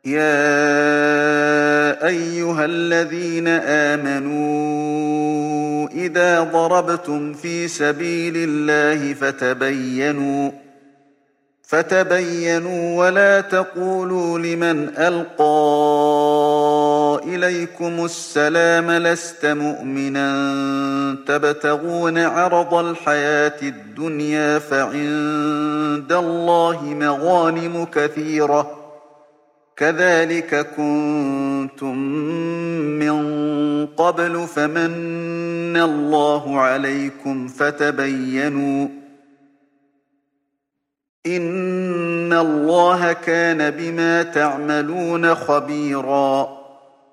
يا أيها الذين آمنوا إذا ضربتم في سبيل الله فتبينوا ولا تقولوا لمن ألقى إليكم السلام لست مؤمنا تبتغون عرض الحياة الدنيا فعند الله مغانم كثيرة كذلك كنتم من قبل فمن الله عليكم فتبينوا إن الله كان بما تعملون خبيرا